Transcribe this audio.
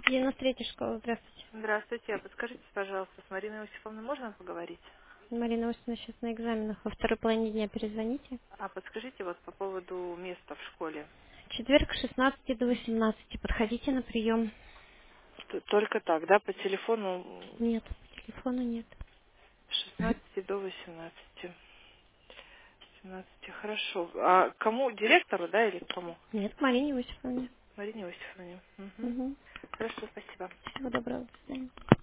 93-я школа, здравствуйте. Здравствуйте. А подскажите, пожалуйста, с Мариной Иосифовной можно поговорить? Марина Осина сейчас на экзаменах. Во второй половине дня перезвоните. А подскажите вот по поводу места в школе. Четверг с 16 до 18. Подходите на прием. Только так, да, по телефону Нет, телефона нет. с 16 до 18. 17, хорошо. А кому? Директору, да, или кому? Нет, Марине Осиповне. Марине Иосифовне. Угу. Угу. Хорошо, спасибо. Всего доброго, до свидания.